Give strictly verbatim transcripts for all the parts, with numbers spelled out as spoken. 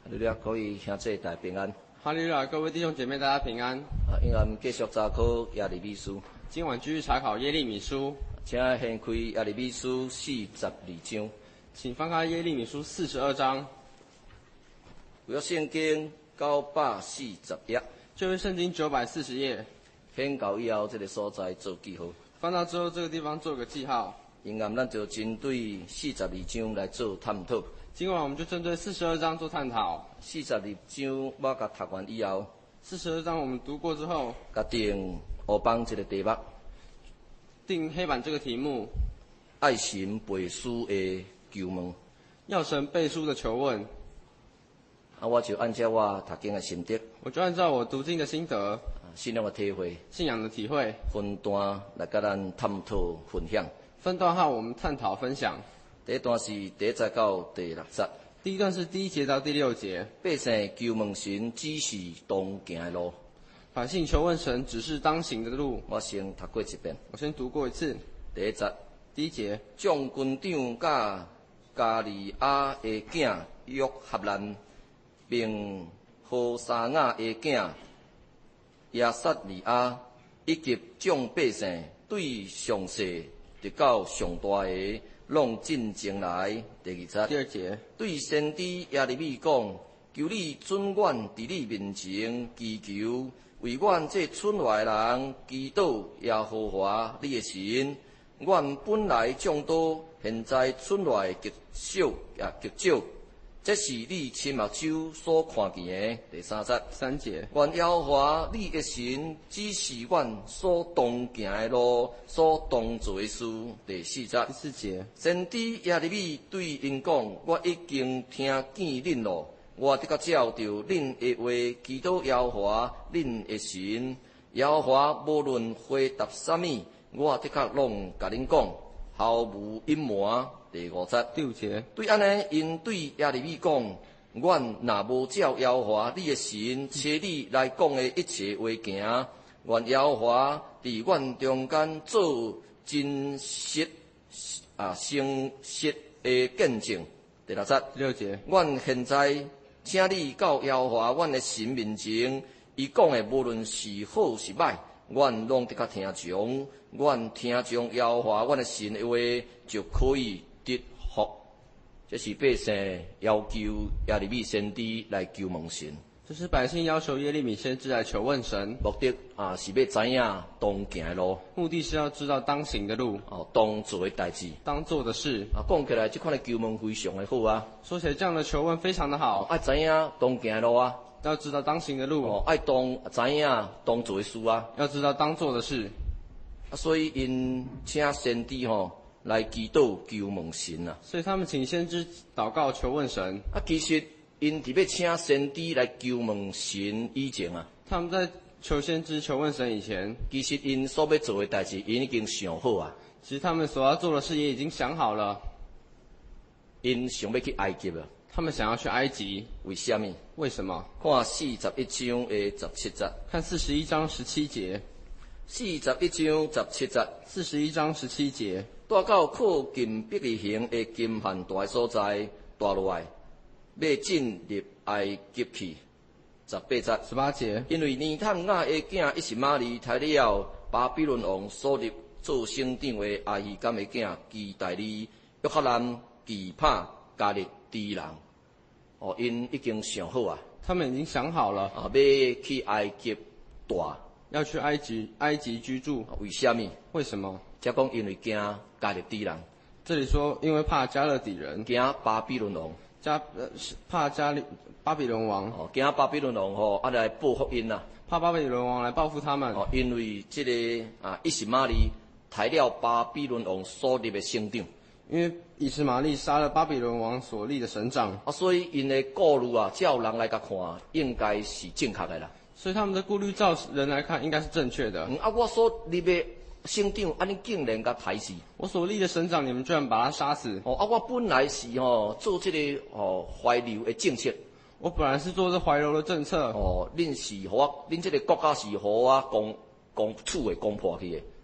哈利路亚，各位兄弟大平安。 哈利路亚，各位弟兄姐妹，大家平安。 啊，因为继续查考耶利米书， 今晚继续查考耶利米书， 请掀开耶利米书四十二章。 请翻开耶利米书四十二章。 有约圣经九百四十页， 旧约圣经九百四十页。 掀到以后，这个所在做记号。 翻到之后，这个地方做个记号。 因暗咱就针对四十二章来做探讨。 今晚我们就针对四十二章做探讨。 四十二章我甲读完以后， 四十二章我们读过之后， 甲定黑板这个题目， 定黑板这个题目， 爱神背书的求问， 要神背书的求问。 啊，我就按照我读经的心得， 我就按照我读经的心得、 信仰的体会、 信仰的体会， 分段来甲咱探讨分享。 分段号我们探讨分享。 第一段是第一节到第六节。 第一段是第一节到第六节。 百姓求问神指示当行的路。 百姓求问神指示当行的路。 我先读过一遍。 我先读过一次。 第一节。 第一节。 将军长甲加利亚的囝约合兰，并何沙雅的囝亚撒利亚，以及众百姓对上世直到上大的，拢进前来。第二节。 第二节。对先知耶利米讲：求你准阮伫你面前祈求，为阮这村外人祈祷耶和华你的神。阮本来众多，现在村外极少也极少，这是你亲目睭所看见的。第三节。 三节。 愿耶和华你的神指示阮所当行的路，所当做的事。第四节。 第四节。 先知耶利米对因讲：我已经听见恁咯，我得甲照着恁的话祈祷耶和华恁的神。耶和华无论回答啥物，我的确拢甲恁讲，毫无隐瞒。第五节。 第五节。对安尼，因对耶利米讲：阮若无照耶和华你的神切你来讲的一切话行，愿耶和华伫阮中间做真实啊诚实的见证。第六节。 第六节。 阮现在请你到耶和华阮的神面前，伊讲的无论是好是歹，阮拢得较听从。阮听从耶和华阮的神的话，就可以得福。这是百姓要求耶利米先知来求问神。 这是百姓要求耶利米先知来求问神， 目的啊是要知影当行的路， 目的是要知道当行的路， 哦，当做的代志， 当做的事。 啊，讲起来这款的求问非常的好啊。 说起来，这样的求问非常的好。 爱知影当行的路啊， 要知道当行的路。 哦，爱当知影当做的事啊， 要知道当做的事。 啊，所以因请先知吼来祈祷求问神啊。 所以他们请先知祷告求问神。 啊，其实因伫要请先知来求问神以前啊， 他们在求先知求问神以前， 其实因所要做的代志，因已经想好啊。 其实他们所要做的事也已经想好了。 因想要去埃及了。 他们想要去埃及， 为什么？ 为什么？ 看四十一章的十七节。 看四十一章十七节。 四十一章十七节。四十一章十七节。带到靠近伯利恒的金汉大所在，带落来，要进入埃及去。十八节。 十八节。因为尼探雅的囝伊是玛利抬了巴比伦王所立做省长的阿希甘的囝基代利约克兰击拍加利敌人。哦，因已经想好啊。 他们已经想好了。 啊，要去埃及住。 要去埃及，埃及居住。 为什么？ 为什么？ 才讲因为惊加勒底人。 这里说，因为怕加勒底人， 惊巴比伦王。 加呃怕加利巴比伦王。 哦，惊巴比伦王吼，啊来报复因呐。 怕巴比伦王来报复他们。 哦，因为这个啊，伊斯玛利抬了巴比伦王所立的省长。 因为以实玛利杀了巴比伦王所立的省长。 啊，所以因的顾虑啊，照人来甲看，应该是正确的啦。 所以他们的顾虑照人来看应该是正确的。 嗯啊，我所立的省长，啊你竟然甲抬死！ 我所立的省长，你们居然把他杀死！ 哦啊，我本来是吼、哦、做这个哦怀柔的政策。 我本来是做这怀柔的政策。 哦，恁是互我，恁这个国家是互我攻攻厝的攻破去的。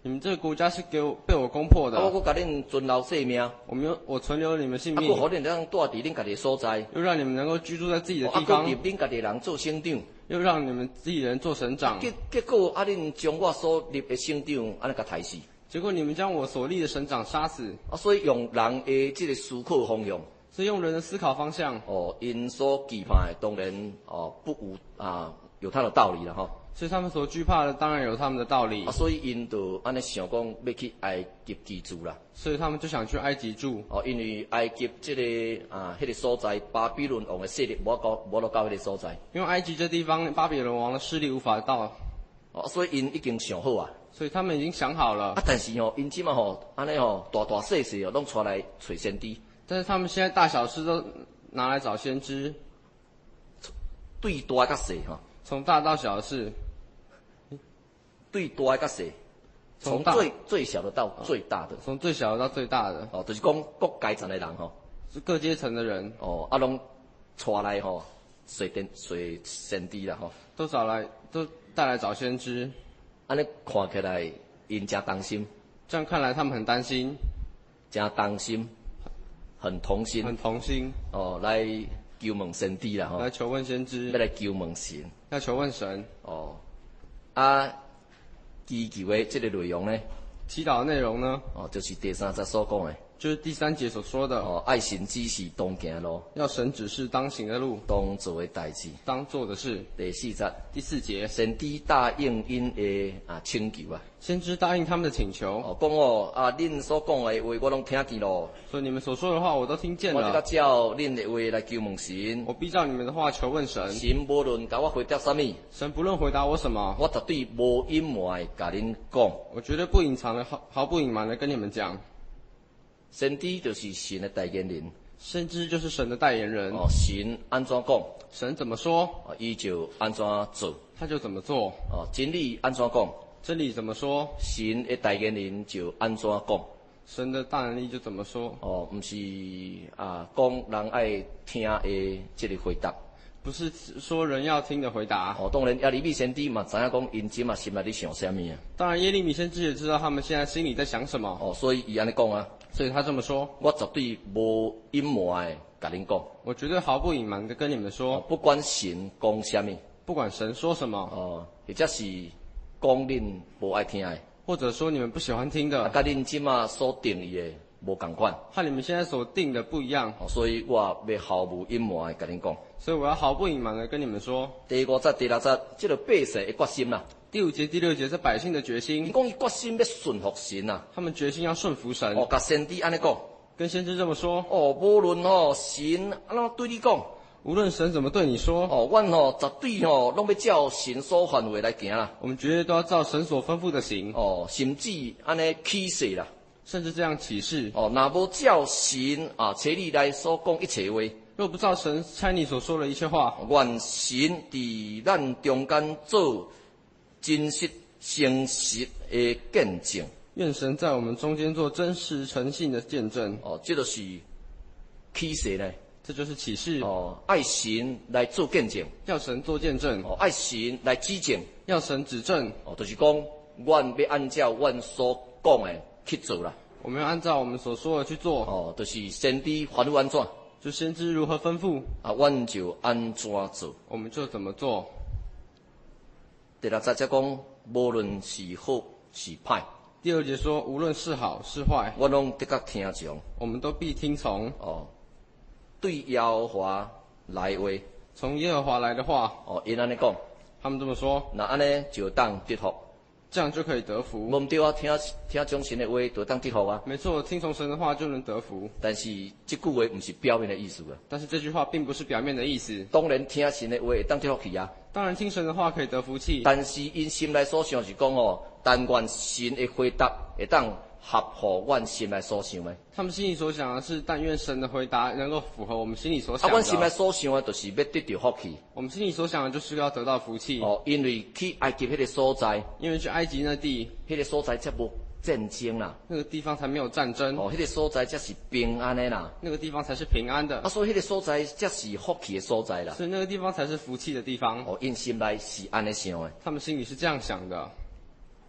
你们这个国家是给我被我攻破的， 啊，我搁甲恁存留性命，啊， 我没有，我存留了你们性命， 搁互恁能住伫恁家己的所在， 又让你们能够居住在自己的啊，搁地方， 入恁家己人做省长， 又让你们自己人做省长。 结结果啊，恁将我所立的省长安尼甲杀死， 结果你们将我所立的省长杀死， 啊，所以用人的这个思考方向， 所以用人的思考方向， 哦，因所期盼的当然哦不无啊有他的道理了吼。 所以他们所惧怕的当然有他们的道理啊，，所以因就安尼想讲要去埃及居住啦。 所以他们就想去埃及住。 哦，因为埃及这个啊，迄、那个所在，巴比伦王的势力无到无到到迄个所在。 因为埃及这地方巴比伦王的势力无法到， 哦，所以因已经想好啊。 所以他们已经想好了啊，。但是吼、哦，因即嘛吼，安尼吼，大大细细哦，拢出来找先知， 但是他们现在大小事都拿来找先知， 对大甲细吼， 从大到小的事， 对大甲细，从从大最最小的到最大的。 从最小的到最大的， 哦，就是讲各阶层的人吼、 是各阶层的人哦，啊拢带来吼，随电随先知啦吼。 都找来，都带来找先知。 安尼看起来，因真担心， 这样看来，他们很担心， 真担心，很同心很同心， 哦，来求问先知啦吼， 来求问先要知， 来求问神要求问神。 哦。啊，祈求的这个内容呢， 祈祷的内容呢， 哦，就是第三节所讲的就是第三节所说的， 哦，爱神指示当行的路， 要神指示当行的路， 当做的代志。 当做的事。 第四节， 第四节， 先知答应因的啊请求啊， 先知答应他们的请求， 哦，讲哦啊，恁所讲的话我拢听见咯， 所以你们所说的话我都听见我即个了。 照恁的话来求问神， 我必照你们的话求问神， 神无论甲我回答啥物， 神不论回答我什么， 我绝对无隐瞒甲恁讲。 我绝对不隐藏的，毫毫不隐瞒的跟你们讲。 先知就是神的代言人， 先知就是神的代言人， 哦，神安怎讲， 神怎么说， 哦，伊就安怎做， 他就怎么做； 哦，真理安怎讲， 真理怎么说， 神的代言人就安怎讲， 神的大能力就怎么说。 哦，毋是啊，讲人爱听的这个回答， 不是说人要听的回答。 哦，当然亚利米先知嘛知影讲因即嘛心内咧想啥物啊， 当然，耶利米先知也知道他们现在心里在想什么， 哦，所以伊安尼讲啊， 所以他这么说。 我绝对无隐瞒的甲恁讲， 我绝对毫不隐瞒的跟你们哦， 说， 不管神讲啥物， 不管神说什么， 哦，或者是讲恁无爱听的。 或者说你们不喜欢听啊， 的， 甲恁即马所定义的无共款， 和你们现在所定的不一样， 哦，所以我要毫无隐瞒的甲恁讲。 所以我要毫不隐瞒的跟你们说。 第五节、第六节，即个百姓的决心啦， 第五节、第六节是百姓的决伊心， 讲伊决心要顺服神啊， 他们决心要顺服神， 哦，甲先知安尼讲， 跟先知这么说。 哦，无论吼神安怎对你讲， 无论神怎么对你说， 哦，阮吼绝对吼拢要照神所范围来行啦， 我们绝对都要照神所吩咐的行， 哦，甚至安尼起誓啦， 甚至这样起誓。 哦，若无照神啊，切你来所讲一切话。 若不照神差你所说的一切话， 愿神伫咱中间做真实诚实的见证。 愿神在我们中间做真实诚信的见证。 哦，这就是启示呢。 这就是启示。 哦，爱神来做见证。 要神做见证， 哦，爱神来指证。 要神指证。 哦，就是讲，阮要按照阮所讲的去做啦。 我们要按照我们所说的去做。 哦，就是先知吩咐安怎， 就先知如何吩咐， 啊，阮就安怎做。 我们就怎么做。 第六节则讲，无论是好是歹， 第二节说，无论是好是坏， 我拢得较听从。 我们都必听从。 哦，对耶和华来话， 从耶和华来的话， 哦，因安尼讲， 他们这么说， 那安尼就当得福。 这样就可以得福。 无毋对啊，听听从神的话就当得福啊。 没错，听从神的话就能得福。 但是这句话毋是表面的意思啊。 但是这句话并不是表面的意思。 当然听神的话会当得福去啊。 当然听神的话可以得福气， 但是因心内所想是讲哦，但愿神的回答会当合乎阮心内所想的。 他们心里所想的是，但愿神的回答能够符合我们心里所想啊， 的。 阮心内所想的，就是要得到福气。 我们心里所想的就是要得到福气。 哦，因为去埃及迄个所在， 因为去埃及那地， 迄个所在才无战争啦。 那个地方才没有战争。 哦，迄个所在才是平安的啦。 那个地方才是平安的。 啊，所以迄个所在才是福气的所在啦。 所以那个地方才是福气的地方。 哦，因心内是安尼想的。 他们心里是这样想的。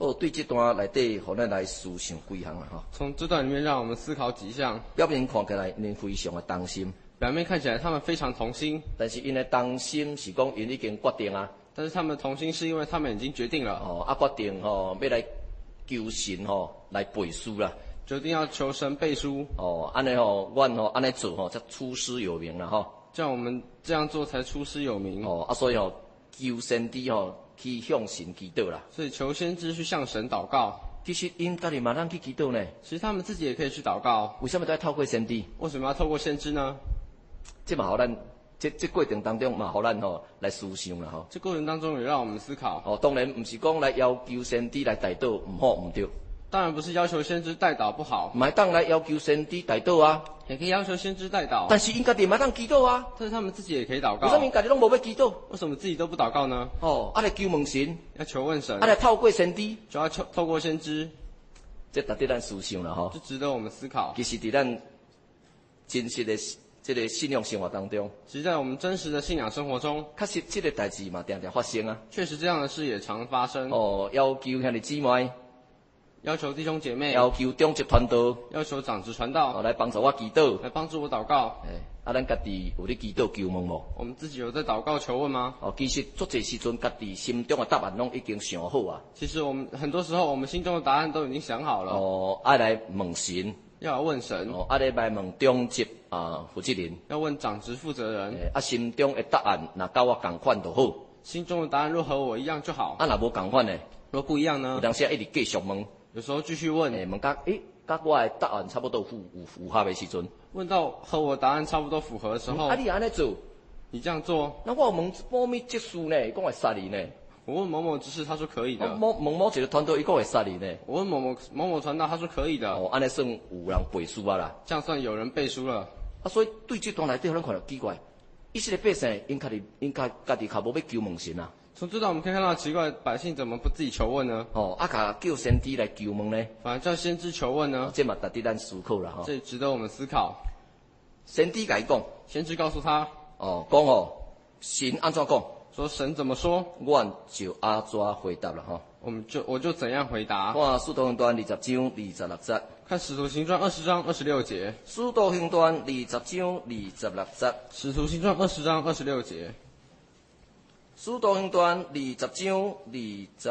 好，对这段内底，互咱来思想几项啦吼。 从这段里面，让我们思考几项。 表面看起来，因非常的当心， 表面看起来他们非常同心， 但是因的当心是讲因已经决定啊。 但是他们同心是因为他们已经决定了， 哦，啊，决定吼、要来求神吼、来背书啦。 决定要求神背书。 哦，安尼吼，阮吼安尼做吼，才出师有名啦吼。 这样我们这样做才出师有名。 哦，啊，所以吼，求先知吼去向神祈祷啦。 所以求先知去向神祷告。 其实因家己嘛通去祈祷呢。 其实他们自己也可以去祷告。 为什么都要透过先知？ 为什么要透过先知呢？ 这嘛，互咱这这过程当中嘛，互咱吼来思想啦吼。 这过程当中也让我们思考。 哦，当然唔是讲来要求先知来带祷唔好唔对。 当然不是要求先知代祷不好， 唔系当来要求先知带祷啊， 也可以要求先知代祷。 但是因家己嘛当祈祷啊， 但是他们自己也可以祷告。 为什么因家己拢无要祈祷？ 为什么自己都不祷告呢？ 哦，啊来求问神， 要求问神， 啊来透过先知， 就要透透过先知， 这值得咱思想啦吼。 就值得我们思考。 其实伫咱真实的这个信仰生活当中， 其实在我们真实的信仰生活中， 确实这个代志嘛常常发生啊。 确实这样的事也常发生。 哦，要求兄弟姊妹， 要求弟兄姐妹， 要求中职传道， 要求长子传道， 哦来帮助我祈祷， 来帮助我祷告。 诶，啊咱家己有咧祈祷求问无？ 我们自己有在祷告求问吗？ 哦，其实足侪时阵家己心中的答案拢已经想好啊。 其实我们很多时候，我们心中的答案都已经想好了。 哦，爱来问神， 要来问神， 哦，爱来来问中职啊负责人， 要问长职负责人。 诶，啊心中的答案若甲我共款就好， 心中的答案若和我一样就好。 啊若无共款呢， 若不一样有呢？ 当时一直继续问， 有时候继续问， 诶，问甲诶，甲我的答案差不多符有符合的时阵， 问到和我答案差不多符合的时候， 啊你安尼做， 你这样做， 那我有问某咪技术呢，伊讲会杀你呢， 我问某某执事，他说可以的。 我某问某一个团队，伊讲会杀你呢， 我问某某某某传道，他说可以的。 哦，安尼算有人背书啊啦， 这样算有人背书了。 啊所以对这段内底，咱看到奇怪，以色列百姓因家己因家家己较无要求问神啊。 从这段我们可以看到，奇怪，百姓怎么不自己求问呢？ 哦，啊，甲叫先知来求问呢， 反而叫先知求问呢？ 这嘛值得咱思考啦吼。 这值得我们思考。 先知甲伊讲， 先知告诉他哦，讲哦，神安怎讲， 说：“神怎么说， 阮就安怎回答啦吼。 我们就我就怎样回答。” 看《使徒行传》二十章二十六节， 看《使徒行传》二十章二十六节，《 使徒行传》二十章二十六节， 使徒行传二十章二十六节， 《使徒行传》二十章二十，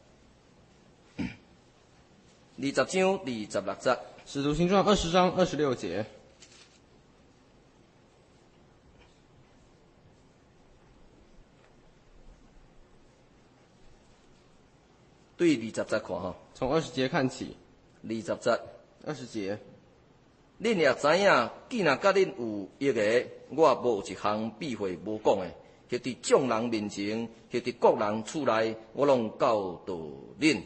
二十章二十六节。 《使徒行传》二十章二十六节。 对二十节看吼， 从二十节看起， 二十节， 二十节， 恁也知影，既然甲恁有益个，我无一项避讳无讲的，迄伫众人面前，迄伫各人厝内，我拢教导恁。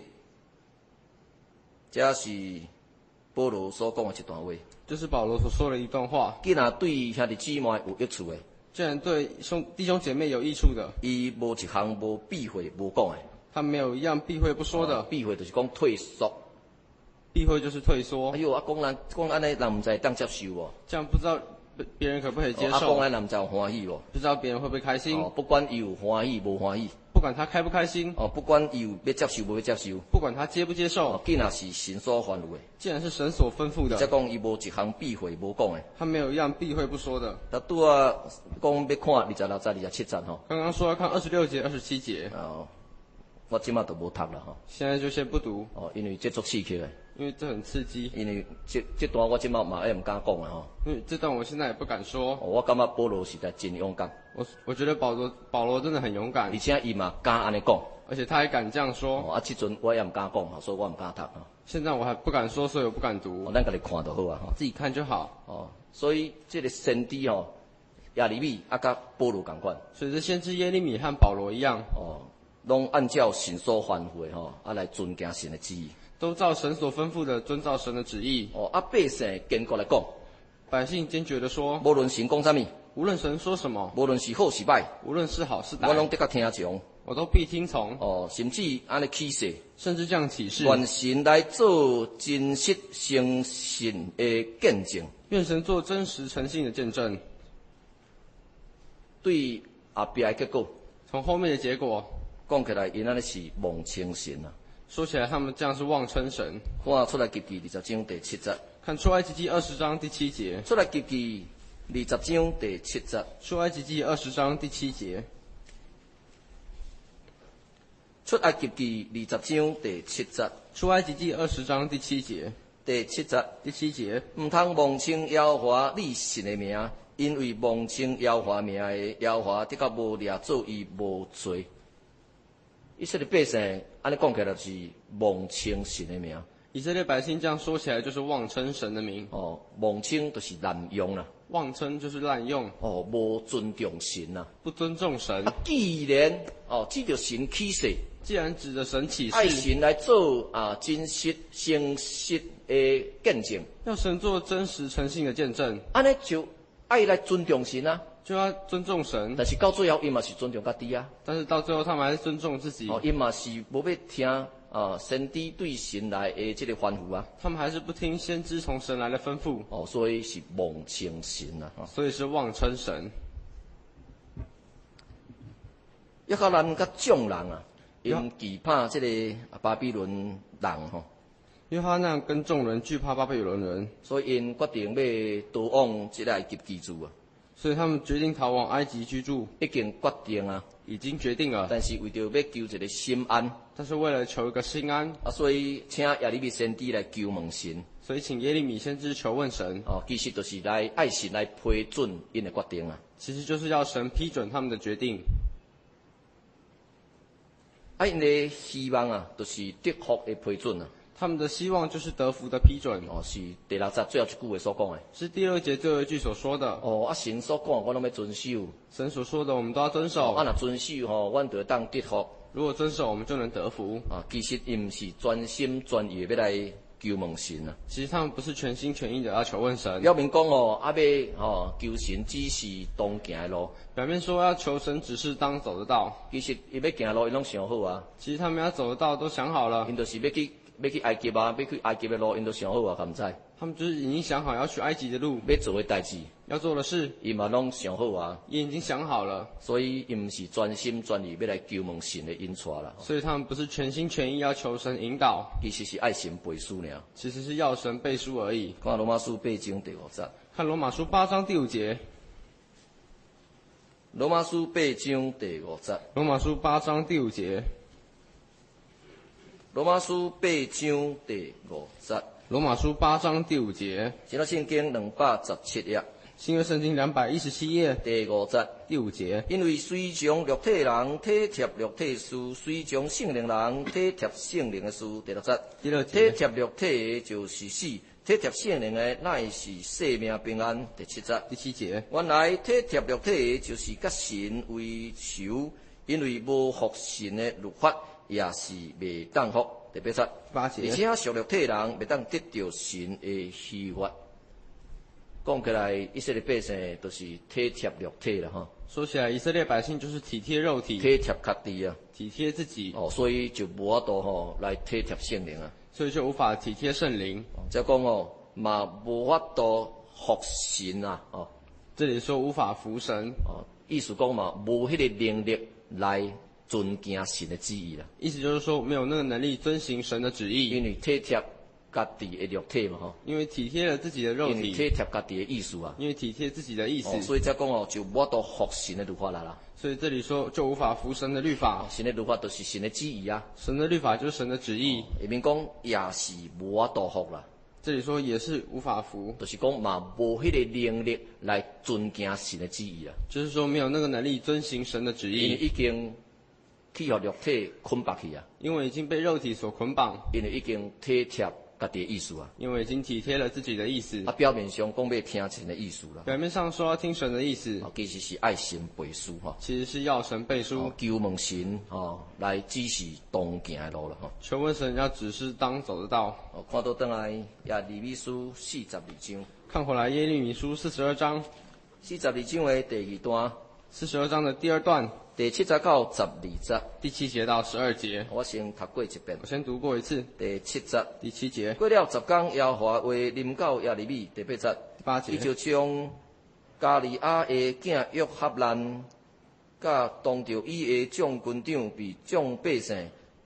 这是保罗所讲的一段话。 这是保罗所说的一段话。 既然对兄弟姊妹有益处的， 既然对兄弟兄姐妹有益处的， 伊无一项无避讳无讲的。 他没有一样避讳不说的。 避讳就是讲退缩。 避讳就是退缩。 哎呦，啊，讲人讲安尼，人唔知当接受无？ 这样不知道别人可不可以接受？ 啊，讲安人唔知有欢喜无？ 不知道别人会不会开心？ 哦，不管伊有欢喜无欢喜。 不管他开不开心， 哦，不管伊有要接受无要接受， 不管他接不接受， 哦，既然是神所吩咐的， 既然是神所吩咐的， 再讲伊无一项避讳无讲的。 他没有一样避讳不说的。 他拄啊讲要看二十六节、二十七节吼。 刚刚说要看二十六节、二十七节。 哦，我即马都无读了吼。 现在就先不读。 哦，因为这足刺激的。 因为这很刺激。 因为这这段我即马嘛也唔敢讲的吼。 因为这段我现在也不敢说。 哦，我感觉保罗实在真勇敢。 我我觉得保罗保罗真的很勇敢， 而且伊嘛敢安尼讲。 而且他还敢这样说。 哦，啊，即阵我也唔敢讲，所以我唔敢读。 现在我还不敢说，所以我不敢读。 哦，咱家己看就好啊，吼， 自己看就好。 哦，所以这个先知吼，亚利米啊，甲保罗共款。 所以这先知耶利米和保罗一样。 哦，拢按照神所吩咐的吼，啊来遵行神的旨意。 都照神所吩咐的遵照神的旨意。 哦，啊，百姓坚决来讲， 百姓坚决的说， 无论神讲啥物， 无论神说什么， 无论是好是歹， 无论是好是歹， 我拢得甲听从。 我都必听从。 哦，甚至安尼起誓， 甚至这样起誓， 愿神来做真实诚信的见证。 愿神做真实诚信的见证。 对后壁的结果， 从后面的结果讲起来，因安尼是忘情神啊。 说起来，他们这样是妄称神。 看出来记记二十章第七节， 看出埃及记二十章第七节， 出来记记二十章第七节， 出埃及记二十章第七节， 出埃及记二十章第七节， 出埃及记二十章第七节， 第七节， 第七节， 毋通妄称耶和华你神的名，因为妄称耶和华名的耶和华的确无掠做伊无罪。以色列百姓安尼讲起来就是妄称神的名。 以色列百姓这样说起来就是妄称神的名。 哦，妄称就是滥用啦。 妄称就是滥用。 哦，无尊重神啦。 不尊重神。 啊，既然哦，指着神起誓， 既然指着神起誓， 爱神来做啊真实诚实的见证， 要神做真实诚信的见证， 安尼就爱来尊重神啊。 就要尊重神。 但是到最后，伊嘛是尊重家己啊。 但是到最后，他们还是尊重自己。 哦，伊嘛是无要听啊先知对神来的这个吩咐啊。 他们还是不听先知从神来的吩咐。 哦，所以是妄称神啊。哦、 所以是妄称神。 约翰兰甲众人啊，因惧怕这个巴比伦人吼。 约翰那跟众人惧怕巴比伦人， 所以因决定要逃往这个埃及居住啊。 所以他们决定逃往埃及居住， 已经决定啊， 已经决定了。 但是为着要求一个心安， 但是为了求一个心安啊，所以请耶利米先知来求问神。 所以请耶利米先知求问神。 哦，其实就是来爱神来批准因的决定啊。 其实就是要神批准他们的决定。 啊，因的希望啊，就是得福的批准啊。 他们的希望就是得福的批准。 哦，是第六节最后一句话所讲的。 是第二节最后一句所说的。 哦，啊，神所讲我拢要遵守。 神所说的我们都要遵守。 啊，若遵守吼，阮就会当得福。 如果遵守，我们就能得福。 啊，其实伊毋是专心专意要来求问神啊。 其实他们不是全心全意的要求问神。 表面讲哦，啊要吼求神指示当行的路。 表面说要求神指示当走的道， 其实伊要行的路，伊拢想好啊。 其实他们要走的道都想好了。 因就是要去。要去埃及啊，要去埃及的路，因都想好啊，敢毋知？ 他们就是已经想好要去埃及的路， 要做的代志， 要做的事， 伊嘛拢想好啊， 也已经想好了。 所以伊毋是专心专意要来求问神的引带啦。 所以他们不是全心全意要求神引导， 其实是爱神背书尔。 其实是要神背书而已。 看罗马书八章第五节。 看罗马书八章第五节。 罗马书八章第五节。 罗马书八章第五节。 罗马书八章第五节。 罗马书八章第五节。 新约圣经两百十七页。 新约圣经两百一十七页第五节。 第五节。 因为随从肉体人体贴肉体事，随从圣灵人体贴圣灵的事。第六节。 第六节。 体贴肉体的就是死，体贴圣灵的乃是生命平安。第七节。 第七节。 原来体贴肉体的就是甲神为仇，因为无服神的律法。也是未当福，第八节， 八节， 而且属肉体人未当得到神的喜悦。讲起来，以色列百姓都是体贴肉体啦，哈。 说起来，以色列百姓就是体贴肉体， 体贴家己啊， 体贴自己。 哦，所以就无法度吼来体贴圣灵啊。 所以就无法体贴圣灵。 即讲哦，嘛无法度服神啊，哦。 这里说无法服神， 哦，意思讲嘛，无迄个能力来。遵行神的旨意啦， 意思就是说没有那个能力遵行神的旨意， 因为体贴家己的肉体嘛吼， 因为体贴了自己的肉体， 因为体贴家己的意思啊， 因为体贴自己的意思， 哦、所以才讲哦，就无法度服神的律法来啦。 所以这里说就无法服神的律法， 神的律法就是神的旨意啊， 神的律法就是神的旨意。 下面讲也是无法度服啦， 这里说也是无法服， 就是讲嘛无迄个能力来遵行神的旨意啦， 就是说没有那个能力遵行神的旨意， 因为已经。去互肉体捆绑去啊！ 因为已经被肉体所捆绑， 因为已经体贴家己的意思啊！ 因为已经体贴了自己的意思。 啊，表面上讲要听神的意思啦。 表面上说要听神的意思， 啊，其实是爱神背书哈。 其实是要神背书， 哦、求问神哦，来指示当行的路了哈。 求问神要指示当走的道。 哦，看到倒来耶利米书四十二章。 看回来耶利米书四十二章。 四十二章的第二段。 四十二章的第二段。 第七节到十二节， 第七节到十二节， 我先读过一遍。 我先读过一次。 第七节， 第七节。 过了十天，耶和华话临到耶利米。第八节， 第八节， 伊就将加利亚的囝约哈兰，甲当着伊的众军长被众百姓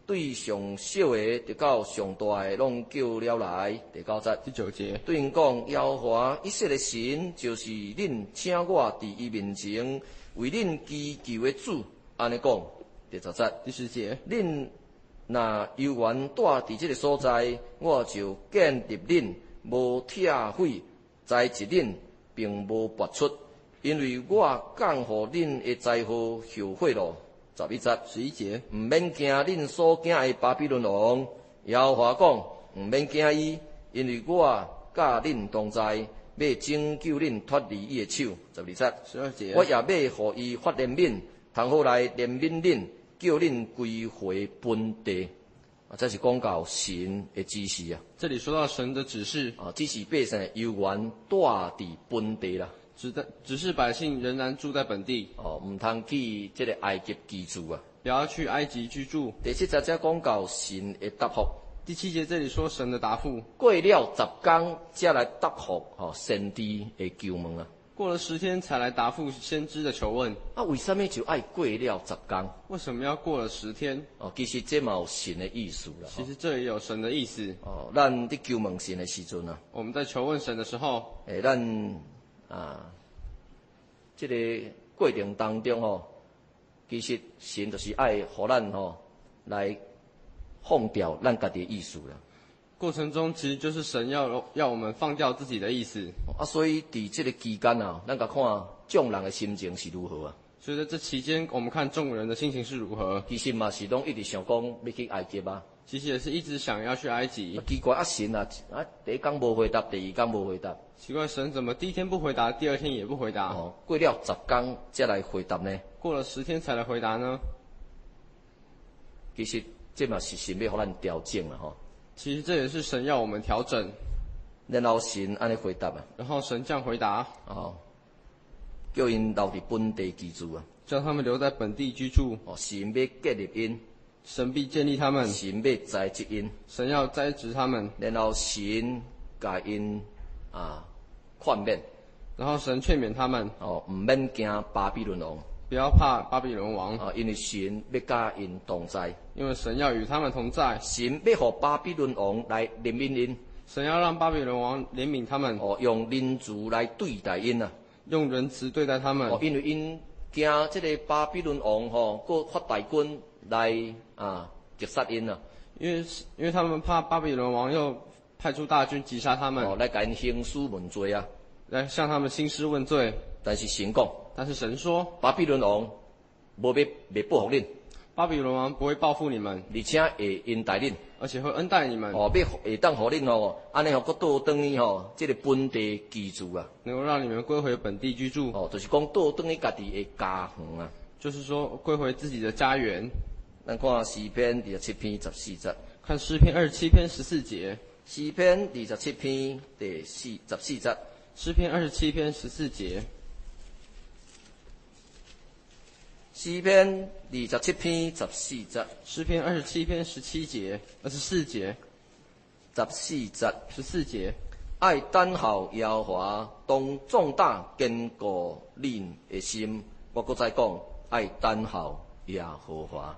对上小的，直到上大的，拢叫了来。第九节， 第九节， 对因讲，耶和华以色列神就是恁请我伫伊面前为恁祈求的主，安尼讲。第十节， 第十节， 恁若犹原住伫这个所在，我就建立恁，无拆毁，栽植恁，并无拔出，因为我降互恁的灾祸后悔咯。十一节， 十一节， 毋免惊恁所惊的巴比伦王。耶和华讲，毋免惊伊，因为我甲恁同在，要拯救恁脱离伊的手。十二节， 十二节， 我也要互伊发怜悯，通好来怜悯恁，叫恁归回本地。啊，这是讲到神的指示啊。 这里说到神的指示， 啊，指示百姓犹原住伫本地啦。 指的指示百姓仍然住在本地， 哦，唔通去这个埃及居住啊。 不要去埃及居住。 第七节才讲到神的答复。 第七节这里说神的答复， 过了十天才来答复吼先知的求问啊。 过了十天才来答复先知的求问。 啊，为什么就爱过了十天？ 为什么要过了十天？ 哦，其实这嘛有神的意思啦。 其实这也有神的意思。 哦，咱伫求问神的时阵啊， 我们在求问神的时候， 诶，咱啊，这个过程当中吼，其实神就是爱互咱吼来放掉咱家己的意思啦。 过程中其实就是神要要我们放掉自己的意思。 啊，所以伫这个期间啊，咱甲看众人的心情是如何啊？ 所以在这期间，我们看众人的心情是如何。 其实嘛是拢一直想讲要去埃及啊。 其实也是一直想要去埃及。 奇怪啊，神啊，啊第一天无回答，第二天无回答。 奇怪，神怎么第一天不回答，第二天也不回答？ 哦，过了十天才来回答呢？ 过了十天才来回答呢？ 其实这嘛是神要互咱调整啦吼。 其实这也是神要我们调整。 然后神安尼回答啊。 然后神这样回答。 哦，叫因留伫本地居住啊。 叫他们留在本地居住。 哦，神要建立因。 神必建立他们。 神要栽植因。 神要栽植他们。 然后神甲因啊劝勉。 然后神劝勉他们。 哦，唔免惊巴比伦王。 不要怕巴比伦王啊，因为神要甲因同在， 因为神要与他们同在。 神要互巴比伦王来怜悯因， 神要让巴比伦王怜悯他们。 哦，用仁慈来对待因啊， 用仁慈对待他们。 哦，因为因惊这个巴比伦王吼，佮发大军来啊击杀因啊， 因为因为他们怕巴比伦王又派出大军击杀他们， 哦，来甲因兴师问罪啊， 来向他们兴师问罪。 但是神讲。 但是神说， 巴比伦王无要未报复恁， 巴比伦王不会报复你们， 而且会恩待恁， 而且会恩待你们。 哦，要会当互恁吼，安尼吼，佫倒转去吼，这个本地居住啊， 能够让你们归回本地居住。 哦，就是讲倒转去家己的家园啊， 就是说归回自己的家园。 咱看诗篇二十七篇十四节， 看诗篇二十七篇十四节， 诗篇二十七篇第四十四节， 诗篇二十七篇十四节。 诗篇二十七篇十四节， 诗篇二十七篇十七节，二十四节， 十四节， 十四节。 爱等候耶和华，当壮大坚固恁的心。我搁再讲，爱等候耶和华。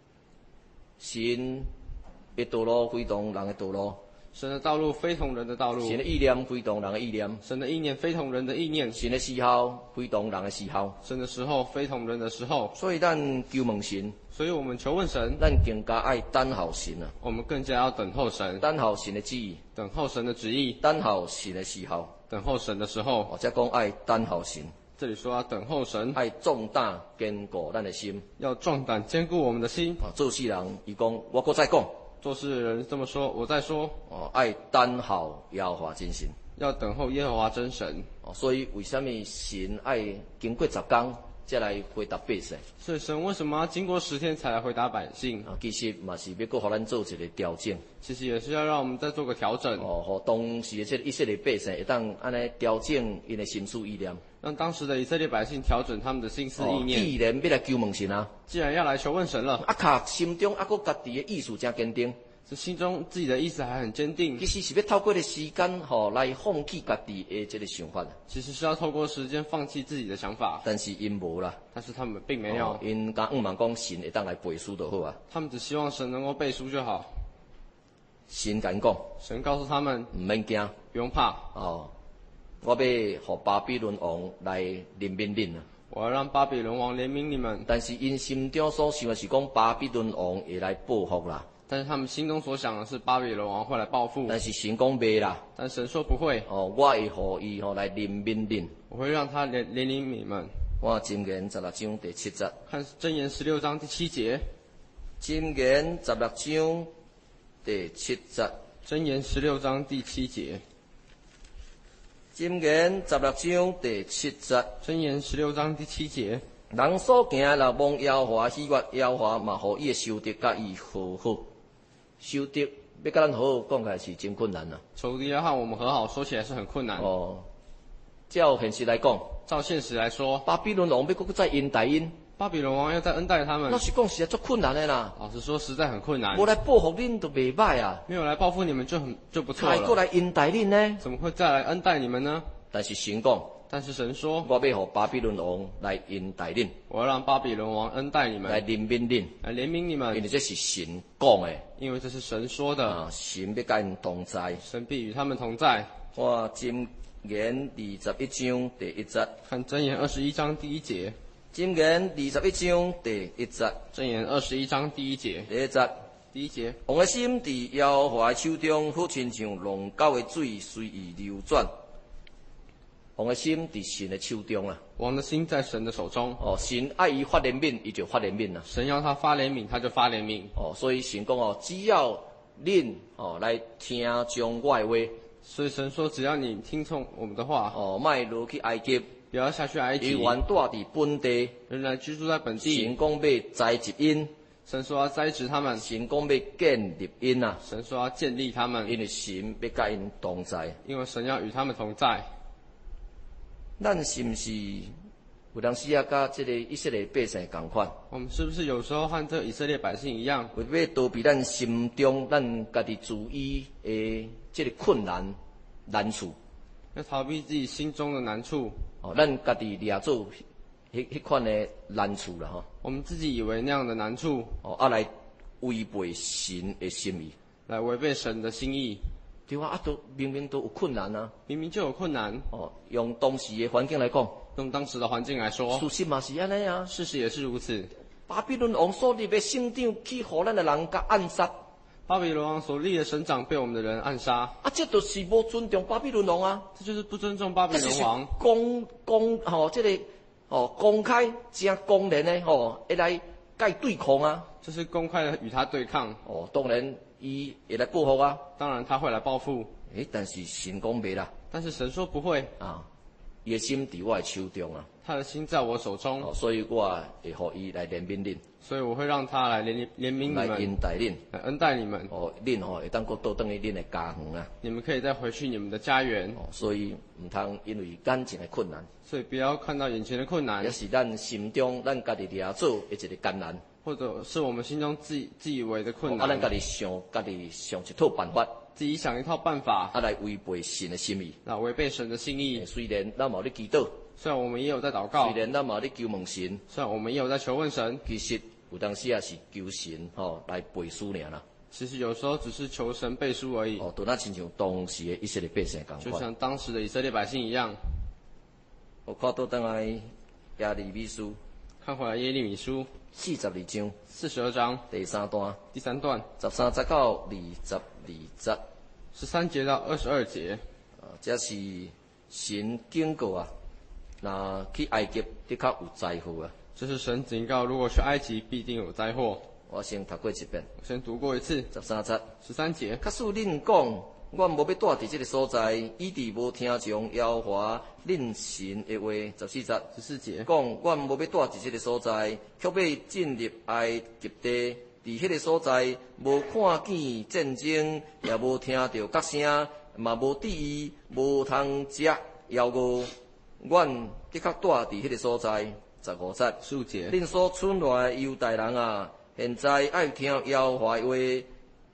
神的道路非同人的道路， 神的道路非同人的道路， 神的意念非同人的意念， 神的意念非同人的意念， 神的时候非同人的时候， 神的时候非同人的时候。 所以咱求问神， 所以我们求问神， 咱更加爱等候神啊， 我们更加要等候神， 等候神的旨意， 等候神的旨意， 等候神的时候， 等候神的时候。 或者讲爱等候神， 这里说要等候神， 爱壮大坚固咱的心， 要壮胆坚固我们的心。 啊，做事人伊讲，我搁再讲。 做事的人这么说，我再说， 哦，爱等候耶和华真神， 要等候耶和华真神。 哦，所以为什么神爱经过十天才来回答百姓？ 所以神为什么要经过十天才来回答百姓？ 啊，其实嘛是要搁互咱做一个调整。 其实也是要让我们再做个调整。 哦，互当时的这个以色列百姓会当安尼调整因的心思意念。 让当时的以色列百姓调整他们的心思意念。 哦，既然要来求问神啊， 既然要来求问神了， 啊，卡心中啊，搁家己的意思真坚定， 这心中自己的意思还很坚定， 其实是要透过的时间吼来放弃家己的这个想法， 其实是要透过时间放弃自己的想法， 但是因无啦， 但是他们并没有， 哦因甲五万讲神会当来背书就好啊。 他们只希望神能够背书就好。 神甲因讲， 神告诉他们唔免惊不用怕， 哦，我要互巴比伦王来怜悯恁啊。 我要让巴比伦王怜悯你们。 但是因心中所想的是讲巴比伦王会来报复啦， 但是他们心中所想的是巴比伦王会来报复， 但是神讲袂啦， 但神说不会， 哦，我会互伊吼来怜悯恁。 我会让他怜怜悯你们。 我箴言十六章第七节， 看箴言十六章第七节， 箴言十六章第七节， 箴言十六章第七节， 箴言十六章第七节。 箴言十六章第七节， 人所行的若望耶和华喜悦，耶和华嘛，互伊的修德甲伊和好。修德要甲咱好好讲起来是真困难啊。 仇敌要和我们和好，说起来是很困难。 哦，照现实来讲， 照现实来说， 巴比伦王要搁再恩待因， 巴比伦王要再恩待他们， 老实讲实在足困难的啦。 老实说实在很困难。 无来报复恁都袂歹啊， 没有来报复你们就很就不错还过了， 来恩待恁呢？ 怎么会再来恩待你们呢？ 但是神讲， 但是神说， 我要互巴比伦王来恩待恁， 我要让巴比伦王恩待你们， 来怜悯恁， 来怜悯你因们， 为这是神讲的因为这是神说的， 啊，神要甲因同在。 神必与他们同在。 我箴言二十一章第一节， 看箴言二十一章第一节， 箴言二十一章第一节， 箴言二十一章第一节， 第一节。 第一节， 王的心伫耶和华的手中，好亲像龙沟的水随意流转。王的心伫神的手中啊！ 王的心在神的手中， 哦，神爱伊发怜悯，伊就发怜悯啦。 神要他发怜悯，他就发怜悯。 哦，所以神讲哦，只要恁哦来听从我的话， 所以神说，只要你听从我们的话， 哦，莫落去埃及， 不要下去埃及， 伊原住伫本地， 仍然居住在本地。 神讲要栽植因， 神说要栽植他们， 神讲要建立因啊， 神说要建立他们， 因为神要甲因同在。 因为神要与他们同在。 咱是毋是有当时啊，甲即个以色列百姓共款？ 我们是不是有时候和这以色列百姓一样， 为要逃避咱心中咱家己自意的即个困难难处？ 要逃避自己心中的难处？ 哦，咱家己掠做迄迄款的难处啦吼。 我们自己以为那样的难处， 哦，啊来违背神的心意， 来违背神的心意， 对啊，啊都明明都有困难啊。 明明就有困难。 哦，用当时的环境来讲， 用当时的环境来说， 事实嘛是安尼啊。 事实也是如此。 巴比伦王所立的省长去互咱的人甲暗杀， 巴比伦王所立的省长被我们的人暗杀， 啊，这就是无尊重巴比伦王啊。 这就是不尊重巴比这就是伦王， 公公吼，这个哦公开正公然的吼，会来甲伊对抗啊。 这是公开的与他对抗。 哦，当然伊会来报复啊。 当然他会来报复， 诶，但是神讲袂啦但是神说不会， 啊，伊的心伫我的手中啊。 他的心在我手中， 哦，所以我会互伊来怜悯恁， 所以我会让他来怜怜悯你来恩们， 待恁。 来恩待你们。 哦，恁吼会当搁倒转去恁的家园啊。 你们可以再回去你们的家园， 哦，所以毋通因为眼前的困难， 所以不要看到眼前的困难也，是咱心中咱家己掠做的一个艰难。 或者是我们心中自以自以为的困哦啊，咱家难， 己想，家己想一套办法， 自己想一套办法啊来违背神的心意。 来违背神的心意。 虽然咱嘛有咧祈祷， 虽然我们也有在祷告， 虽然咱嘛有咧求问神， 虽然我们也有在求问神， 其实有当时也是求神吼来背书尔啦。 其实有时候只是求神背书而已， 哦，就那亲像当时的以色列百姓共款。 就像当时的以色列百姓一样。 我看倒转来耶利米书看回来耶利米书四十二章四十二章第三段第三段十三节到二十二节， 十三节到二十二节， 啊，这是神警告啊，那去埃及的确有灾祸啊。 这是神警告，如果去埃及必定有灾祸。 我先读过一遍， 我先读过一次十三节。 十三节， 假使恁讲，我无要住伫这个所在，以致无听从耶和华恁神的话。十四节， 十四节， 讲我无要住伫这个所在，却要进入埃及地，伫迄个所在无看见战争，也无听到角声，嘛无注意，无通食妖餓。阮的确住伫迄个所在。十五节， 十五节， 恁所剩来的犹大人啊，现在爱听耶和华的话，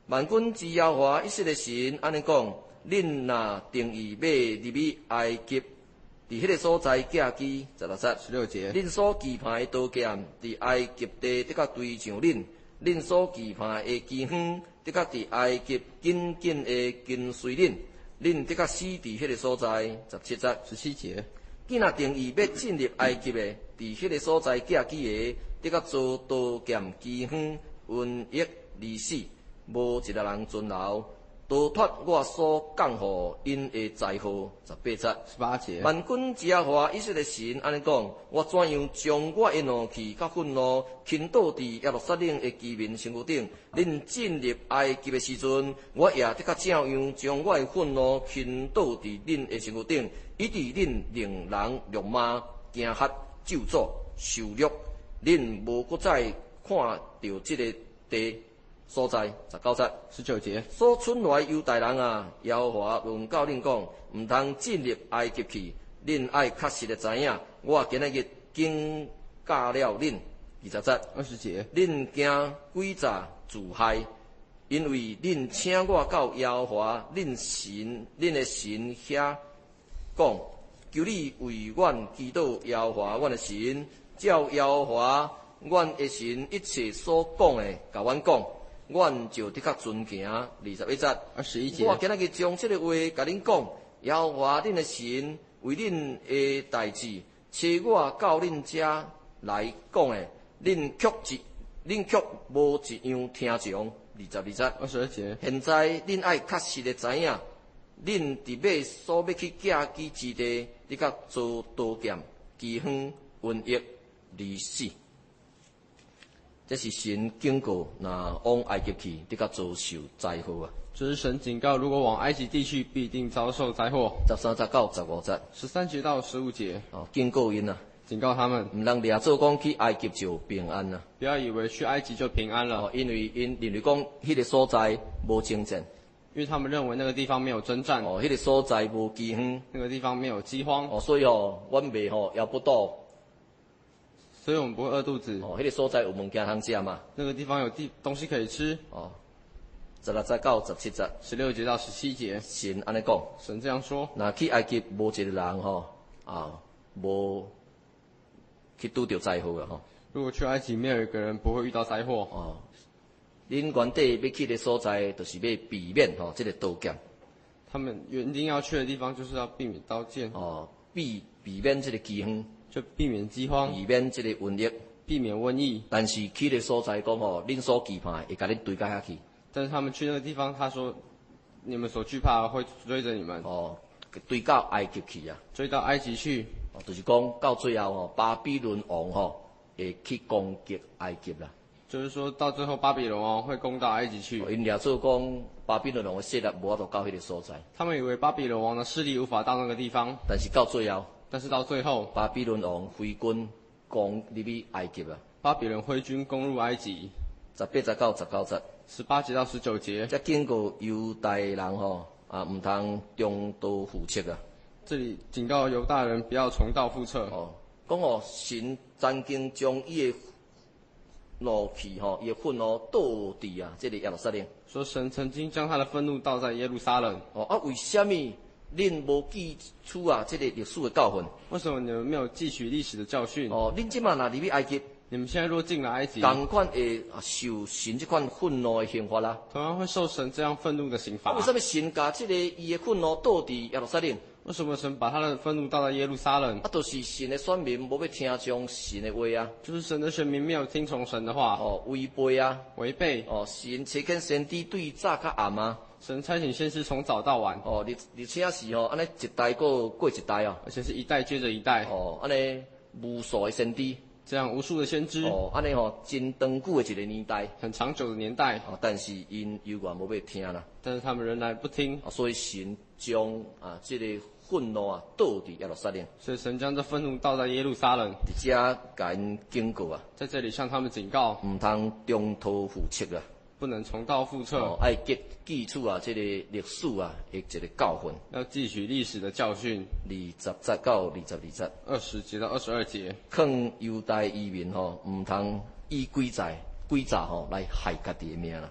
万军之耶和华以色列神安尼讲：恁若定义要入去埃及，伫迄个所在寄居，十六节。 十六节， 恁所期盼的刀剑，伫埃及地得甲追上恁；恁所期盼的饥荒，得甲伫埃及紧紧的跟随恁。恁得甲死伫迄个所在，十七节。 十七节， 既若定义要进入埃及的，伫迄个所在寄居的，得甲遭刀剑、饥荒、瘟疫而死，无一个人存留，逃脱我所降予因的灾祸。十八节。 十八节， 万军之耶和华以色列神安尼讲：我怎样将我的怒气甲愤怒倾倒伫耶路撒冷的居民身躯顶？恁进入埃及的时阵，我也得甲这样将我的愤怒倾倒伫恁的身躯顶，以致恁令人辱骂、惊吓、咒诅、受辱。恁无搁再看到这个地所在。十九节。 十九节， 所存来犹大人啊，耶和华论教恁讲，毋通进入埃及去。恁爱确实的知影，我今仔日警教了恁。二十节， 二十节， 恁惊诡诈自害，因为恁请我到耶和华恁神恁的神遐讲，求你为阮祈祷耶和华阮的神，照耶和华阮的神一切所讲的，甲阮讲。阮就得较尊敬。二十一节， 二十一节， 我今仔日将这个话甲恁讲，耶和华恁的神为恁的代志，找我到恁遮来讲的，恁却一恁却无一样听从。二十二节， 二十二节， 现在恁爱确实的知影，恁伫尾所要去寄居之地，你甲遭刀剑、饥荒、瘟疫而死。这是神警告，那往埃及去，得甲遭受灾祸啊！ 这是神警告，如果往埃及地去，必定遭受灾祸。 十三节到十五节， 十三节到十五节， 哦，警告因啊， 警告他们， 毋通掠做讲去埃及就平安啊！ 不要以为去埃及就平安了， 哦，因为因认为讲迄个所在无征战， 因为他们认为那个地方没有征战， 哦，迄个所在无饥荒， 那个地方没有饥荒， 哦，所以哦，阮袂吼也不到， 所以我们不会饿肚子。 哦，迄个所在有物件通食嘛， 那个地方有地东西可以吃。 哦，十六节到十七节， 十六节到十七节， 神安尼讲， 神这样说： 若去埃及无一个人吼啊，无去拄着灾祸啊吼。 如果去埃及，没有一个人不会遇到灾祸。 哦，恁原底要去的所在，就是要避免吼，这个刀剑。 他们原定要去的地方，就是要避免刀剑， 哦，避避免这个饥荒， 就避免饥荒， 避免这个瘟疫。 避免瘟疫。 但是去的所在讲吼，恁所期盼会甲恁追到遐去。 但是他们去那个地方，他说，你们所惧怕会追着你们， 哦，追到埃及去啊。 追到埃及去。 哦，就是讲到最后吼，巴比伦王吼会去攻击埃及啦。 就是说到最后，巴比伦王会攻到埃及去。 哦，因掠做讲巴比伦王的势力无法度到迄个所在。 他们以为巴比伦王的势力无法到那个地方， 但是到最后， 但是到最后， 巴比伦王挥军攻入去埃及啊。 巴比伦挥军攻入埃及。 十八节到十九节， 十八节到十九节， 则警告犹大人吼啊，毋通重蹈覆辙啊。 这里警告犹大人不要重蹈覆辙。 哦，讲哦，神曾经将伊的怒气吼，伊的愤怒倒伫啊，这个耶路撒冷。 说神曾经将他的愤怒倒在耶路撒冷。 哦啊，为什么恁无记取啊？这个历史的教训？ 为什么你们没有汲取历史的教训？ 哦，恁即马若入去埃及， 你们现在若进了埃及， 同款会受神这款愤怒的刑罚啦。 同样会受神这样愤怒的刑罚。 啊，为什么神把这个伊的愤怒倒伫耶路撒冷？ 为什么神把他的愤怒倒在耶路撒冷？ 啊，就是神的选民无要听从神的话啊。 就是神的选民没有听从神的话， 哦，违背啊。 违背。 哦，神差遣先知对早较暗啊。 神差遣先知从早到晚。 哦，而而且是吼，安尼一代过过一代哦。 而且是一代接着一代。 哦，安尼无数的先知。 这样无数的先知。 哦，安尼吼，真长久的一个年代。 很长久的年代。 哦，但是因犹原无要听啦。 但是他们仍然不听。 哦，所以神将啊这个愤怒啊倒伫耶路撒冷。 所以神将这愤怒倒在耶路撒冷。 伫遮甲因警告啊。 在这里向他们警告。 毋通重蹈覆辙啊。 不能重蹈覆辙。 哦，爱记记取啊，这个历史啊，的一个教训。 要汲取历史的教训。 二十节到二十二节。 二十节到二十二节。 劝犹大移民吼，毋通以诡诈、诡诈吼来害家己的命啦。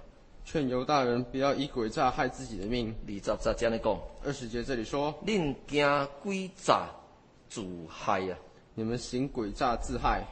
劝犹大人不要以诡诈害自己的命。 二十节这样讲， 二十节这里说， 恁惊诡诈自害啊！ 你们行诡诈自害，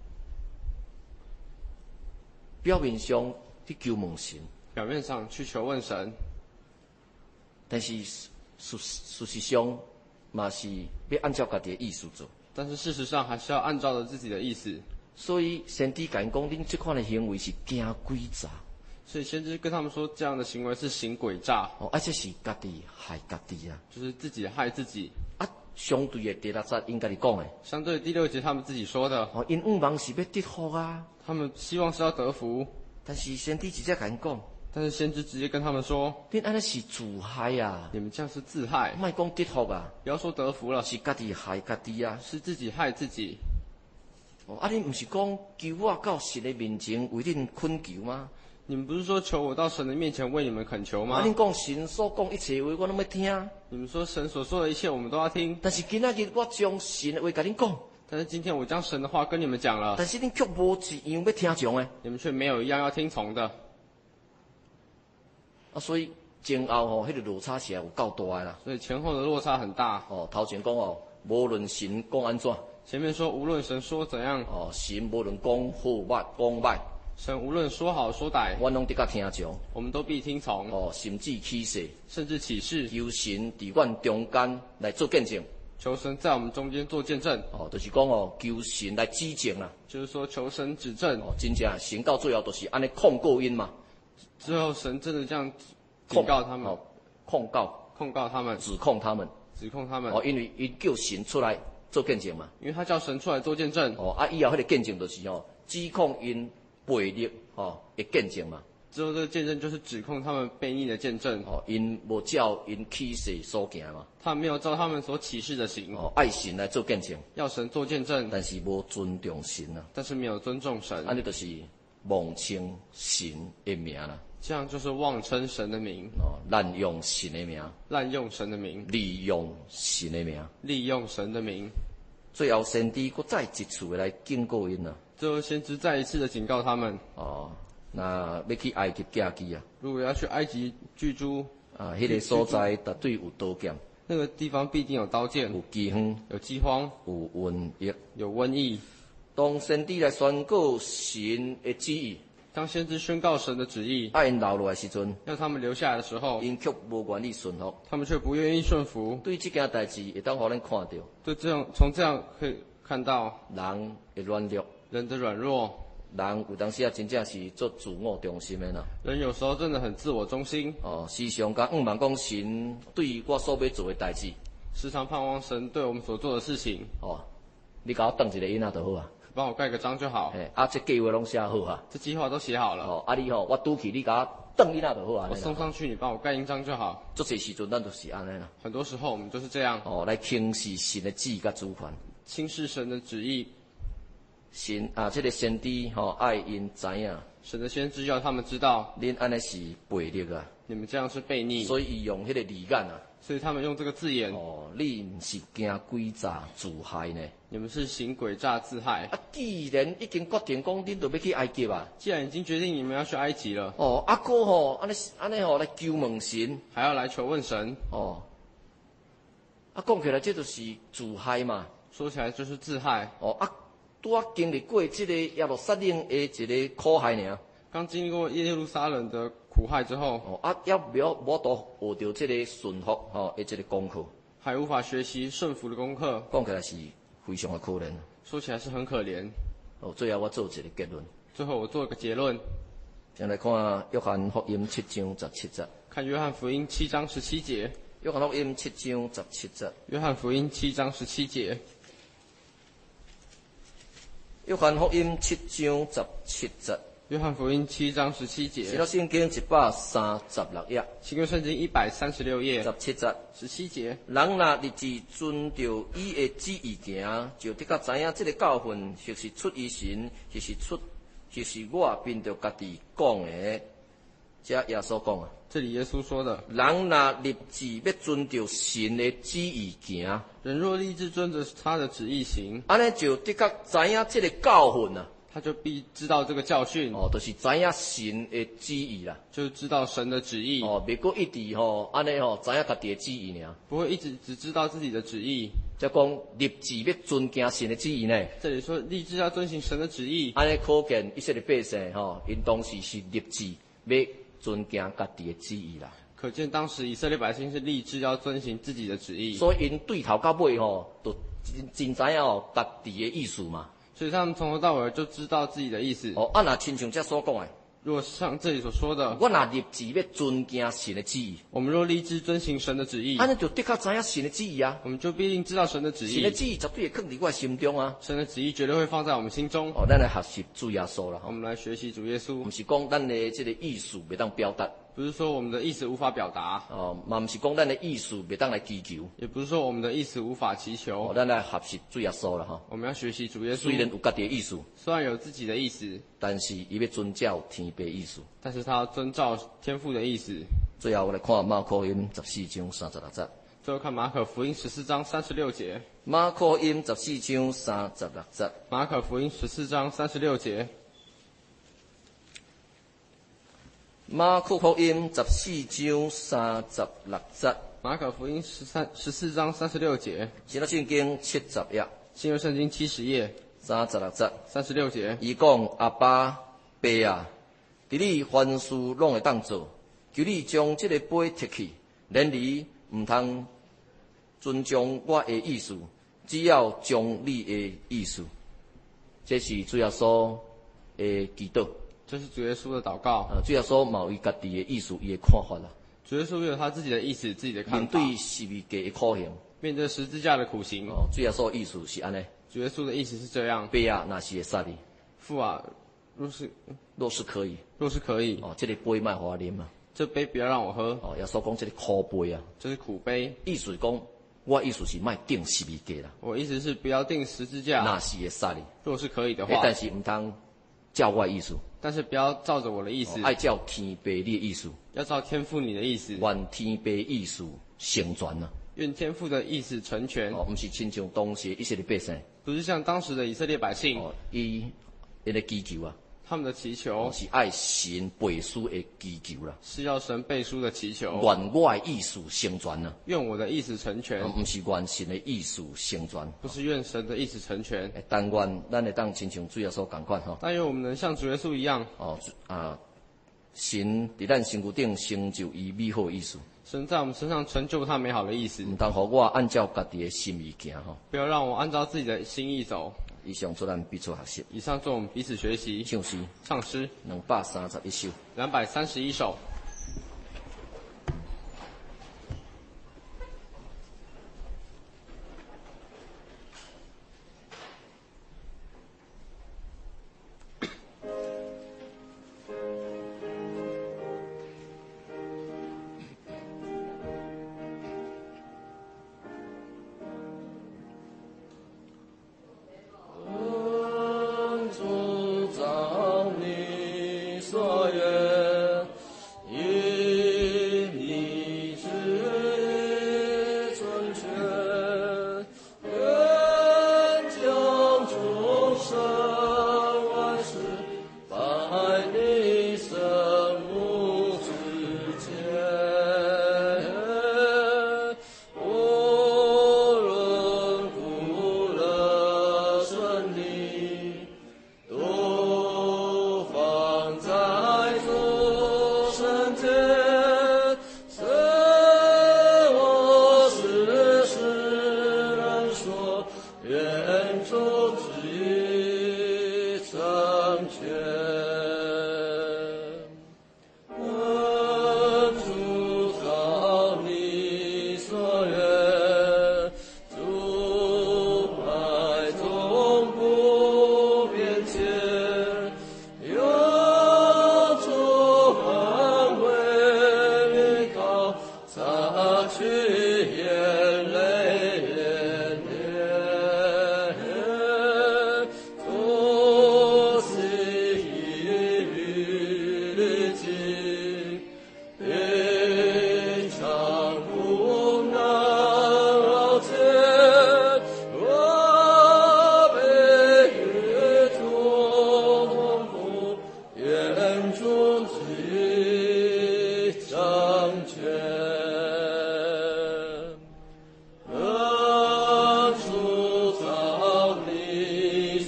表面上去求问神， 表面上去求问神， 但是事事实上嘛是要按照家己的意思做。 但是事实上还是要按照着自己的意思。 所以先知甲因讲，恁这款的行为是惊诡诈。 所以先知跟他们说，这样的行为是行诡诈， 哦，而且是家己害家己啊！ 就是自己害自己。 啊，相对的第六节应该是讲的， 相对第六节他们自己说的， 哦，因五望是要得福啊， 他们希望是要得福， 但是先知直接甲因讲， 但是先知直接跟他们说， 恁安尼是自害啊， 你们这样是自害， 莫讲得福啊， 不要说得福了， 是家己害家己啊。 是自己害自己。 哦，啊，你毋是讲求我到神的面前为恁恳求吗？ 你们不是说求我到神的面前为你们恳求吗？ 啊，恁讲神所讲一切话，我拢要听。 你们说神所说的一切我们都要听， 但是今仔日我将神的话甲恁讲， 但是今天我将神的话跟你们讲了， 但是恁却无一样要听从的。 你们却没有一样要听从的。 啊，所以前后吼，迄个落差是有够大的啦。 所以前后的落差很大。 哦，头前讲哦，无论神讲安怎， 前面说无论神说怎样， 哦，神无论讲好歹讲歹， 神无论说好说歹， 阮拢得甲听从。 我们都必听从。 哦，甚至起誓， 甚至起誓， 求神伫阮中间来做见证。 求神在我们中间做见证。 哦，就是讲哦，求神来指证啦。 就是说求神指证。 哦，真正神到最后都是安尼控告因嘛。 最后神真的这样警告他们， 哦，控告、 控告他们， 指控他们。 指控他们。 哦，因为伊叫神出来做见证嘛。 因为他叫神出来做见证。 哦，啊，以后迄个见证就是哦，指控因悖逆哦的见证嘛。 之后这个见证就是指控他们悖逆的见证。 哦，因无照因起誓所行嘛。 他没有照他们所启示的行。 哦，爱神来做见证， 要神做见证， 但是无尊重神啊。 但是没有尊重神。 安尼就是妄称神的名啦。 这样就是妄称神的名。 哦，滥用神的名， 滥用神的名， 利用神的名， 利用神的名。 最后先知佫再一次的来警告因啦。 最后先知再一次的警告他们。 哦，那要去埃及寄居啊。 如果要去埃及居住， 啊，迄、那个所在绝对有刀剑， 那个地方必定有刀剑， 有饥荒， 有饥荒， 有瘟疫， 有瘟疫。 当先知来宣告神的旨意， 当先知宣告神的旨意， 爱因留落来时阵， 要他们留下来的时候， 因却无愿意顺服， 他们却不愿意顺服。 对这件代志会当互咱看到， 对，这样从这样可以看到人的软弱， 人的软弱， 人有当时啊真正是做自我中心的啦。 人有时候真的很自我中心。 哦，时常甲毋望讲神对我所要做的代志， 时常盼望神对我们所做的事情。 哦，你甲我当一个囡仔就好啊。 帮我盖个章就好。 嘿，啊，这计划拢写好啊。 这计划都写好了。 哦，啊你吼，我拄去你甲我当囡仔就好啊。 我送上去，你帮我盖印章就好。 做些时阵咱就是安尼啦。 很多时候我们就是这样。 哦，来轻视神的旨意甲主权。 轻视神的旨意。 神啊，这个先知吼、哦，爱因知影。 神的先知要他们知道， 恁安尼是悖逆啊。 你们这样是悖逆。 所以伊用迄个字眼啊。 所以他们用这个字眼。 哦，你毋是惊诡诈自害呢？ 你们是行诡诈自害。 啊，既然已经决定讲恁就要去埃及啊。 既然已经决定你们要去埃及了。 哦，啊哥吼，安尼安尼吼来求问神， 还要来求问神。 哦，啊讲起来这就是自害嘛。 说起来就是自害。 哦啊，拄啊经历过这个耶路撒冷的一个苦害尔。 刚经历过耶路撒冷的苦害之后， 哦啊，要不要我都学到这个顺服吼的这个功课， 还无法学习顺服的功课， 讲起来是非常的可怜。 说起来是很可怜。 哦，最后我做一个结论。 最后我做一个结论。 先来看约翰福音七章十七节。 看约翰福音七章十七节。 约翰福音七章十七节。 约翰福音七章十七节。 约翰福音七章十七节。 约翰福音七章十七节。 新约圣经一百三十六页。 新约圣经一百三十六页。 十七节。 十七节。 人若立志遵照伊的旨意行，就得较知影这个教训，或是出于神，或是出，或是我凭着家己讲的。这耶稣讲啊。 这里耶稣说的。 人若立志要遵照神的旨意行， 人若立志遵着他的旨意行， 安尼就得较知影这个教训啊。 他就必知道这个教训， 哦，就是知影神的旨意啦。 就知道神的旨意， 哦，袂过一直吼安尼吼知影家己的旨意尔。 不会一直只知道自己的旨意。 则讲立志要遵行神的旨意呢。 这里说立志要遵行神的旨意， 安尼可见以色列百姓吼，因当时是立志要遵行家己的旨意啦。 可见当时以色列百姓是立志要遵行自己的旨意， 所以因对头到尾吼，都真真知影吼家己的意思嘛。 所以他们从头到尾就知道自己的意思。 哦，啊若亲像这所讲的。 如果像这里所说的， 我若立志要遵行神的旨意， 我们若立志遵行神的旨意， 安尼就的确知影神的旨意啊。 我们就必定知道神的旨意。 神的旨意绝对会放伫我心中啊。 神的旨意绝对会放在我们心中。 哦，咱来学习主耶稣啦。 我们来学习主耶稣， 不是讲咱的这个意思袂当表达， 不是说我们的意思无法表达， 哦，嘛不是讲咱的意思袂当来祈求。 也不是说我们的意思无法祈求。 哦，咱来学习主耶稣啦哈。 我们要学习主耶稣， 虽然有家己的意思， 虽然有自己的意思， 但是伊要遵照天父的意思。 但是他要遵照天父的意思。 最后我来看马可音十四章三十六节。 最后看马可福音十四章三十六节。 马可音十四章三十六节。 马可福音十四章三十六节。 马可福音十四章三十六节。 马可福音十三十四章三十六节。 新约圣经七十页。 新约圣经七十页三十六节。 三十六节。 伊讲阿爸爸啊，伫你凡事拢会当做，求你将这个杯摕去，然而毋通遵从我的意思，只要将你的意思。这是主耶稣的祈祷。 这是主耶稣的祷告。 呃，主耶稣嘛有伊家己的意思，伊的看法啦。 主耶稣有他自己的意思，自己的看法。 面对十字架的苦刑， 面对十字架的苦刑， 哦，主耶稣的意思是安尼。 主耶稣的意思是这样： 爸啊，若是会杀你， 父啊，若是若是可以， 若是可以， 哦，这个杯莫互我啉啊。 这杯不要让我喝。 哦，耶稣讲这个苦杯啊， 这是苦杯。 意思是讲，我意思是莫定十字架啦。 我意思是不要定十字架。 若是会杀你， 若是可以的话， 但是毋通照我的意思， 但是不要照着我的意思， 爱照天父你的意思， 要照天父你的意思， 愿天父意思成全啊。 愿天父的意思成全。 哦，毋是亲像当时以色列百姓， 不是像当时的以色列百姓， 哦，伊因的祈求啊， 他们的祈求哦，是爱神背书的祈求啦， 是要神背书的祈求， 愿我的意思成全啊， 愿我的意思成全， 毋是愿神的意思成全， 不是愿神的意思成全。 但愿咱会当亲像主耶稣共款吼。 但愿我们能像主耶稣一样， 哦啊，神伫咱身躯顶成就伊美好的意思， 神在我们身上成就他美好的意思， 毋通互我按照家己的心意行吼。 不要让我按照自己的心意走。 以上做咱彼此学习， 以上做我们彼此学习， 唱诗唱诗两百三十一首。 两百三十一首。 主照你所愿，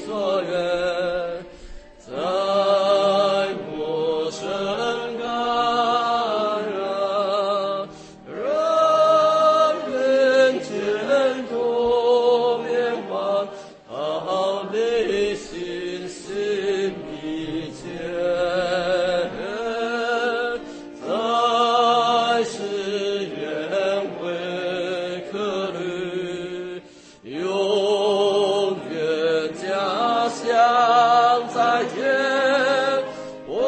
所愿，在我身感染，让人间多变幻，好的心心意间，在世愿为客旅，永远家乡在天。我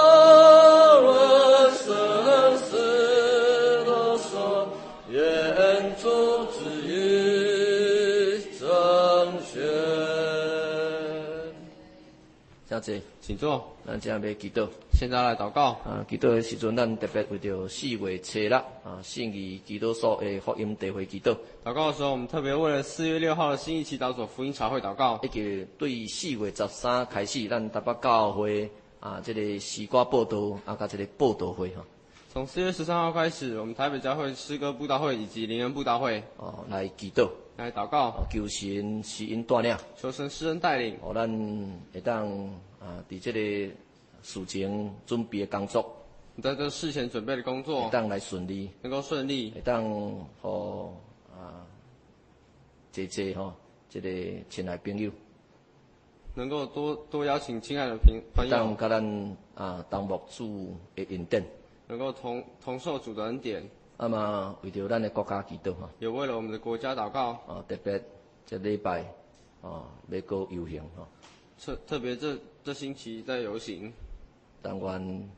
们生死的手，愿主旨意成全。谢谢。 请坐。 咱今日要祈祷。 现在来祷告。 啊，祈祷的时阵，咱特别为着四月初六啊，圣义祈祷所的福音大会祈祷， 祷告的时候，我们特别为了四月六号的新义祈祷所福音茶会祷告。 以及对四月十三开始，咱台北教会啊，这个诗歌报道啊，甲这个报道会哈， 从四月十三号开始，我们台北教会诗歌布道会以及灵恩布道会哦，来祈祷， 来祷告， 哦，求神施恩带领， 求神施恩带领， 哦，咱会当啊，伫这个事情准备的工作， 在这事前准备的工作会当来顺利， 能够顺利， 会当互啊，姐姐吼，这个亲爱朋友。 能够多多邀请亲爱的朋朋友， 当甲咱啊当牧主的恩典， 能够同同受主的恩典， 啊嘛为着咱的国家祈祷哈， 也为了我们的国家祷告。 啊特别这礼拜啊要过游行哈， 特特别这这星期在游行， 但愿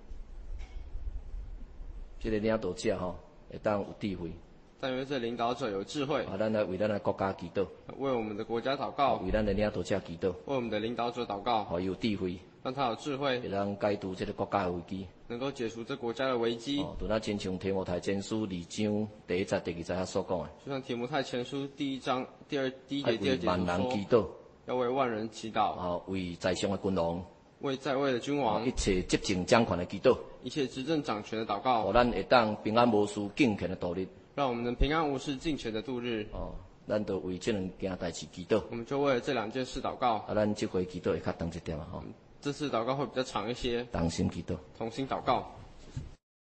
这个领导者吼会当有智慧， 但愿这领导者有智慧， 啊咱来为咱的国家祈祷， 为我们的国家祷告， 为咱的领导者祈祷， 为我们的领导者祷告， 互伊有智慧， 让他有智慧， 会当解除这个国家的危机。 能够解除这国家的危机。 哦，就咱亲像提摩太前书二章第一节、第二节遐所讲的， 就像提摩太前书第一章第二第一节、第二节为万人所说， 祈祷， 要为万人祈祷， 啊为在上的君王。 为在位的君王一，切执政掌权的祈祷， 一切执政掌权的祷互告， 咱会当平安无事、敬虔的度日。 让我们能平安无事、敬虔的度日。 哦，咱就为这两件代志祈祷。 我们就为了这两件事祷告。 啊，咱这回祈祷会较长一点啊，吼， 这次祷告会比较长一些， 同心祈祷。 同心祷告。